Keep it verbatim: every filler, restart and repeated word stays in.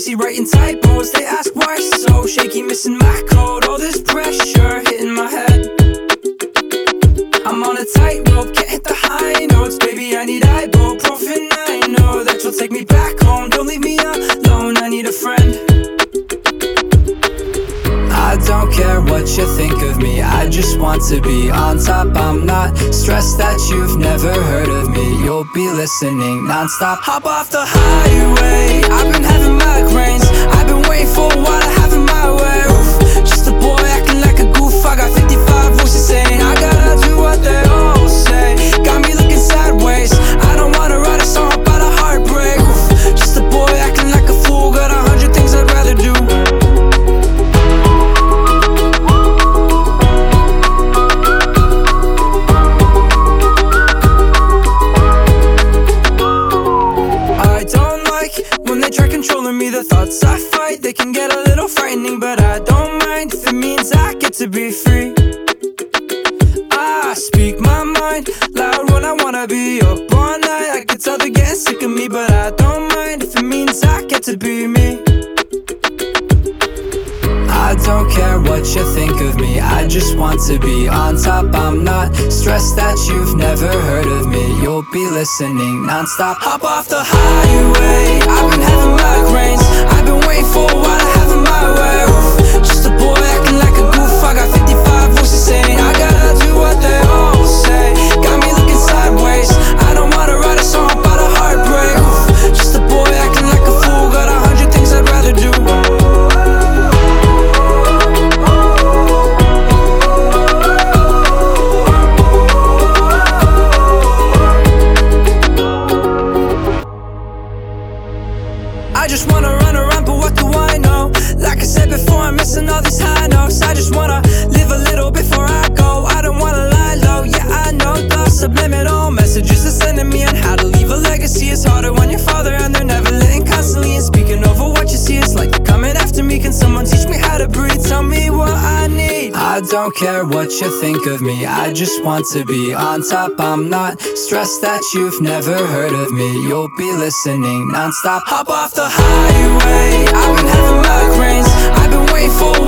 busy writing typos. They ask why so shaky, missing my code. All this pressure hitting my head. I'm on a tightrope, can't hit the high notes. Baby, I need ibuprofen. I know that you'll take me back home. Don't leave me alone, I need a friend. I don't care what you think of me, I just want to be on top. I'm not stressed that you've never heard of me. You'll be listening non-stop. Hop off the highway, I've been having migraines. I've been waiting for a while to have it my way. Oof, just a boy acting like a goof. I got fifty-five voices saying I gotta do what they all say. Got me looking sideways, I don't wanna write a song about a heartbreak. Oof, just a boy acting like a fool. Got a hundred things I'd rather do. Controlling me, the thoughts I fight, they can get a little frightening, but I don't mind if it means I get to be free. I speak my mind loud when I wanna be up all night. I can tell they're getting sick of me, but I don't mind if it means I get to be me. I don't care what you think of me, I just want to be on top. I'm not stressed that you've never heard of me. You'll be listening non-stop. Hop off the highway, I've been having migraines. I've been waiting for a while to have it my way. Oof, just a boy acting like a goof. I got fifty-five voices saying I gotta do what they all say. Got me looking sideways, I don't wanna write a song about a heartbreak. Oof, just a boy acting like a fool. Got a hundred things I'd rather do. I just wanna run around, but what do I know? Like I said before, I'm missing all these high notes. I just wanna live a little before I go. I don't wanna lie low, yeah I know the subliminal messages they're sending me on how to leave a legacy. It's harder when you're father and they're never letting constantly and speaking over what you see. It's like they're coming after me. Can someone teach me how to breathe? Tell me what I need. I don't care what you think of me, I just want to be on top. I'm not stressed that you've never heard of me. You'll be listening non-stop. Hop off the highway, I've been having migraines. I've been waiting for